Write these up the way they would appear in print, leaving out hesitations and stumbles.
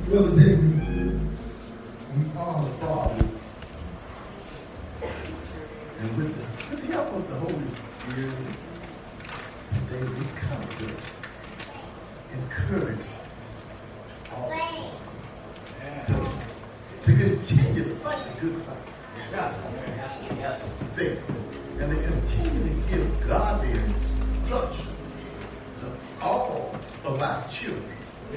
Well, today we honor fathers. And with the help of the Holy Spirit, today we come to encourage all fathers to continue to fight the good fight. And they continue to give godly instructions to all of our children.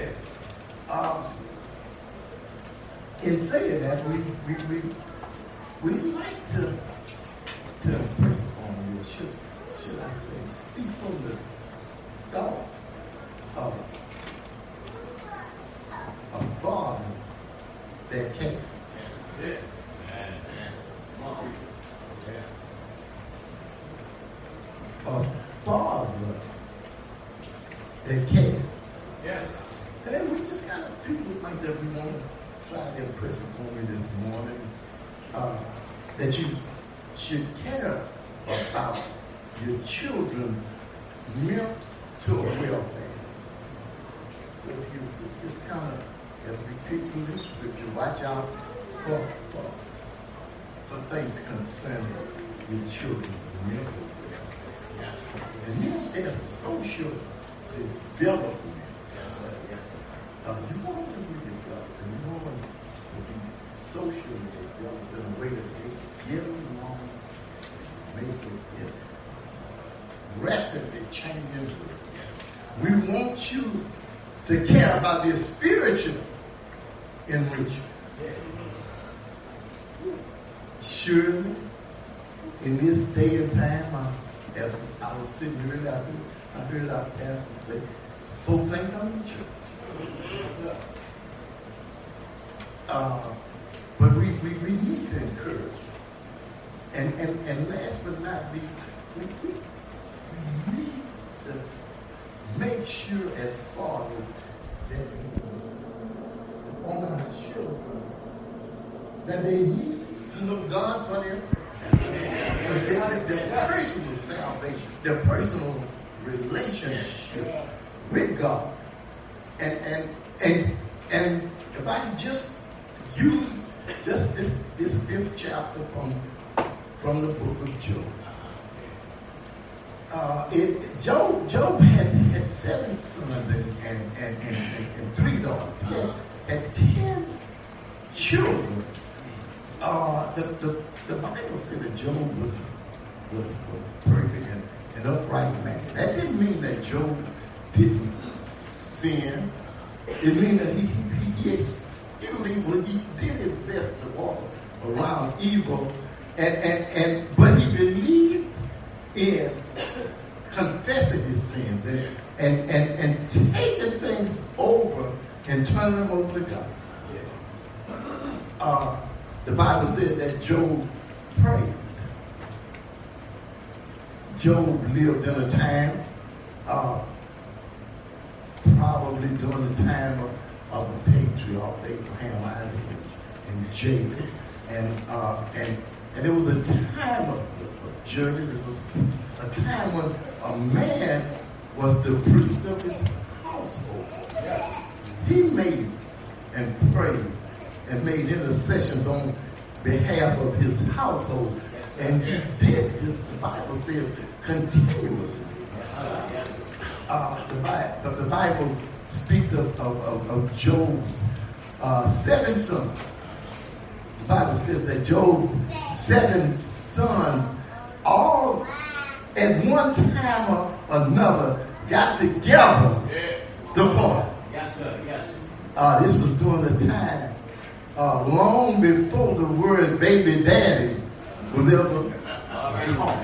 In saying that, we like to impress upon you, should I say, speak from the thought of a father that cares. A father that cares. And we just got people like that we want to try to impress upon you this morning, that you should care about your children's mental welfare. So if you just kind of repeat through this scripture, watch out for things concerning your children's mental welfare. And then their social development. You want to be developed, and you want to be socially developed in a way that they get along, make it rapidly changing. We want you to care about their spiritual enrichment. Surely, in this day and time, as I was sitting here, I heard our pastor say, folks ain't coming to church. But we need to encourage. And last but not least, we need to make sure as fathers that on our children that they need to know God for themselves. Their personal salvation, their personal relationship with God. And if I can just use just this fifth chapter from the book of Job. Job had 7 sons and 3 daughters. He had 10 children. The Bible said that Job was perfect and upright man. That didn't mean that Job didn't sin. It means that he eschewed evil. He did his best to walk around evil, but he believed in confessing his sins and taking things over and turning them over to God. The Bible said that Job prayed. Job lived in a time, probably during the time of the patriarchs, Abraham, Isaac, and Jacob. And it was a time of journey. It was a time when a man was the priest of his household. He made and prayed and made intercessions on behalf of his household. And he did this, the Bible says, continuously. The Bible speaks of Job's 7 sons. The Bible says that Job's 7 sons all at one time or another got together to party. This was during the time long before the word baby daddy was ever taught.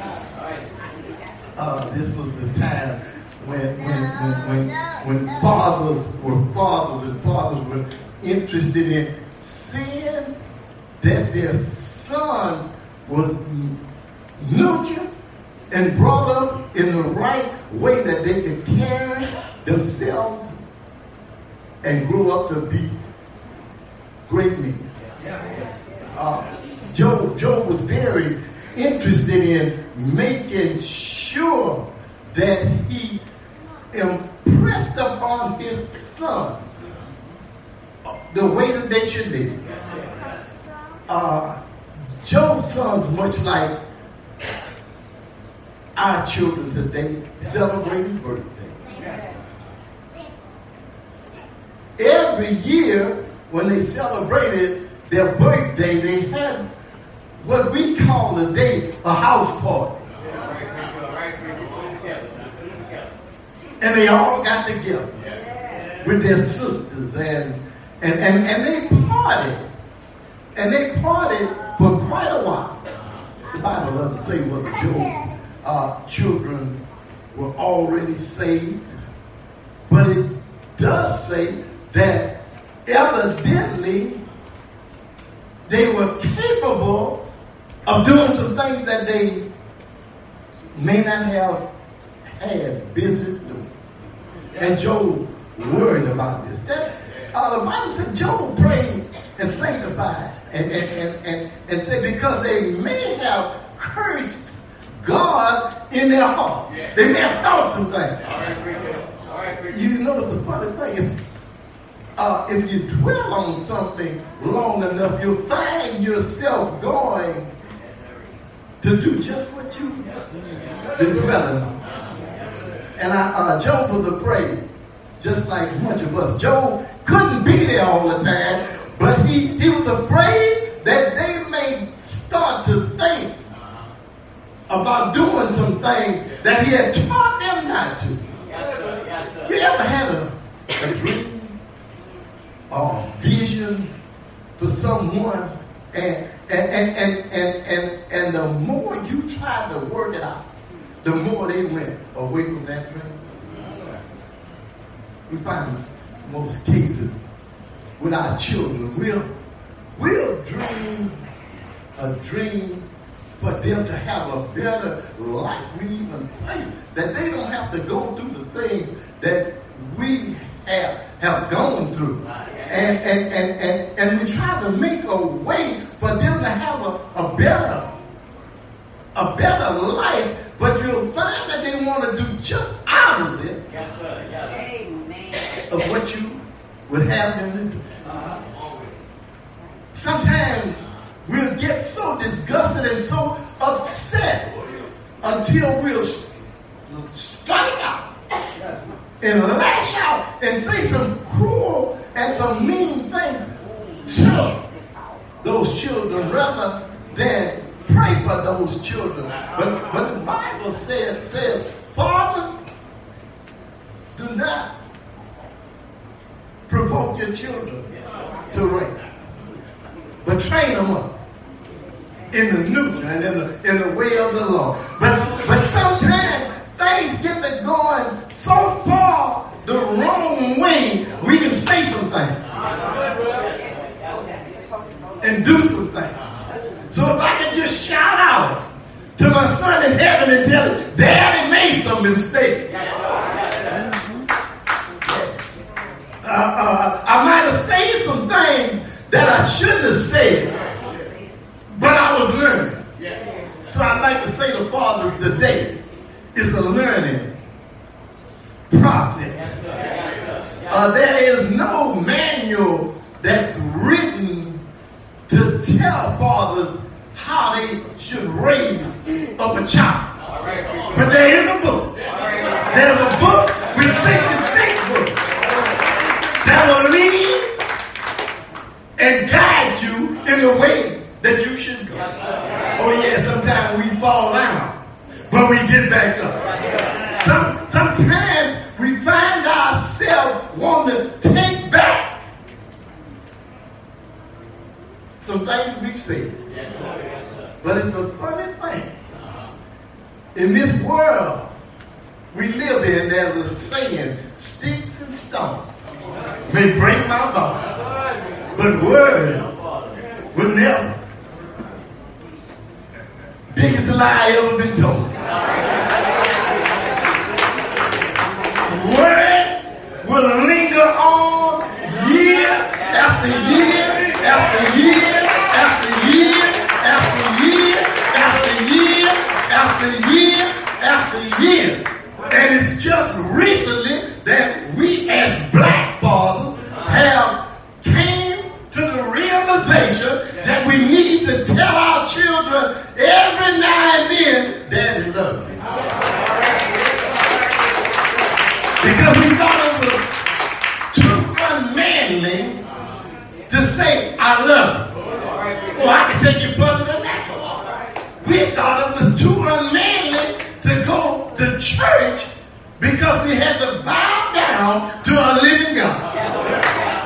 This was the time when fathers were fathers and fathers were interested in seeing that their son was nurtured and brought up in the right way that they could carry themselves and grow up to be great men. Job was very interested in making sure that he impressed upon his son the way that they should live. Job's sons, much like our children today, celebrating birthday. Every year when they celebrated their birthday, they had what we call today a house party. And they all got together with their sisters and they partied. And they partied for quite a while. The Bible doesn't say whether Job's children were already saved, but it does say that evidently they were capable of doing some things that they may not have had business doing. And Job worried about this. The Bible said Job prayed and sanctified and said because they may have cursed God in their heart. They may have thought some things. You notice the funny thing is if you dwell on something long enough, you'll find yourself going to do just what you've been dwelling on. And Job was afraid, just like much of us. Job couldn't be there all the time, but he was afraid that they may start to think about doing some things that he had taught them not to. You ever had a dream or vision for someone, and the more you tried to work it out, the more they went away from that dream? We find most cases with our children, we'll dream a dream for them to have a better life. We even pray that they don't have to go through the things that we have gone through. And we try to make a way for them to have a better life, but you'll find that they want to do just opposite of what you would have them to do. Sometimes we'll get so disgusted and so upset until we'll strike out and lash out and say some cruel and some mean things to those children rather than pray for those children. But the Bible says, fathers, do not provoke your children to wrath, but train them up in the nurture and in the way of the Lord. But sometimes things get to going so far the wrong way, we can say some things and do some things. So if I could just shout out to my son in heaven and tell him, Daddy made some mistake. I might have said some things that I shouldn't have said, but I was learning. So I'd like to say to fathers today, it's a learning process. There is no manual that's written to tell fathers how they should raise up a child. But there is a book. There's a book with 66 books that will lead and guide you in the way that you should go. Oh yeah, sometimes we fall down, but we get back up. Sometimes we find ourselves wanting to take back some things we've said. But it's a funny thing. In this world we live in, there's a saying, sticks and stones may break my bone, but words will never. Biggest lie ever been told. Words will linger on year after year after year after year after year after year after year after year. And it's just recently that we as black fathers have came every now and then, Daddy loves you. Because we thought it was too unmanly to say, I love you. Well, I can take you further than that. We thought it was too unmanly to go to church because we had to bow down to a